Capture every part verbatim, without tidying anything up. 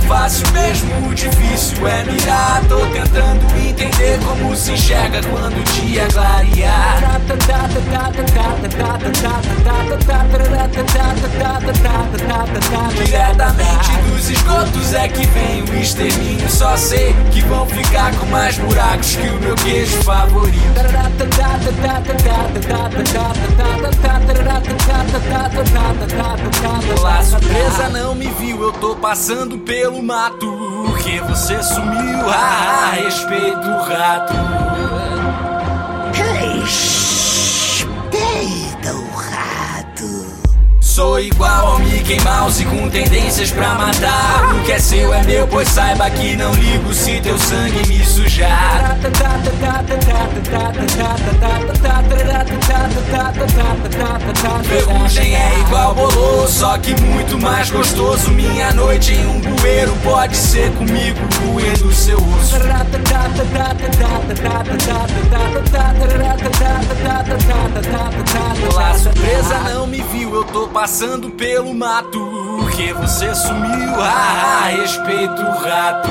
fácil, mesmo o difícil é mirar. Tô tentando entender como se enxerga quando o dia clarear. Diretamente dos esgotos é que vem o extermínio. Só sei que vão ficar com mais buracos que o meu queijo favorito. Olá, surpresa, não me viu, eu tô passando pelo mato. Porque você sumiu, ah, respeito o rato. Respeita o rato. Sou igual ao Mickey Mouse com tendências pra matar. O que é seu é meu, pois saiba que não ligo se teu sangue me sujar. Ferrugem é igual bolô, só que muito mais gostoso. Minha noite em um bueiro pode ser comigo, roendo seu osso. Olá, surpresa, não me viu, eu tô passando pelo mato. Porque você sumiu, ah, respeito o rato.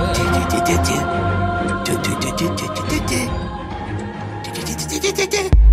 Tchê,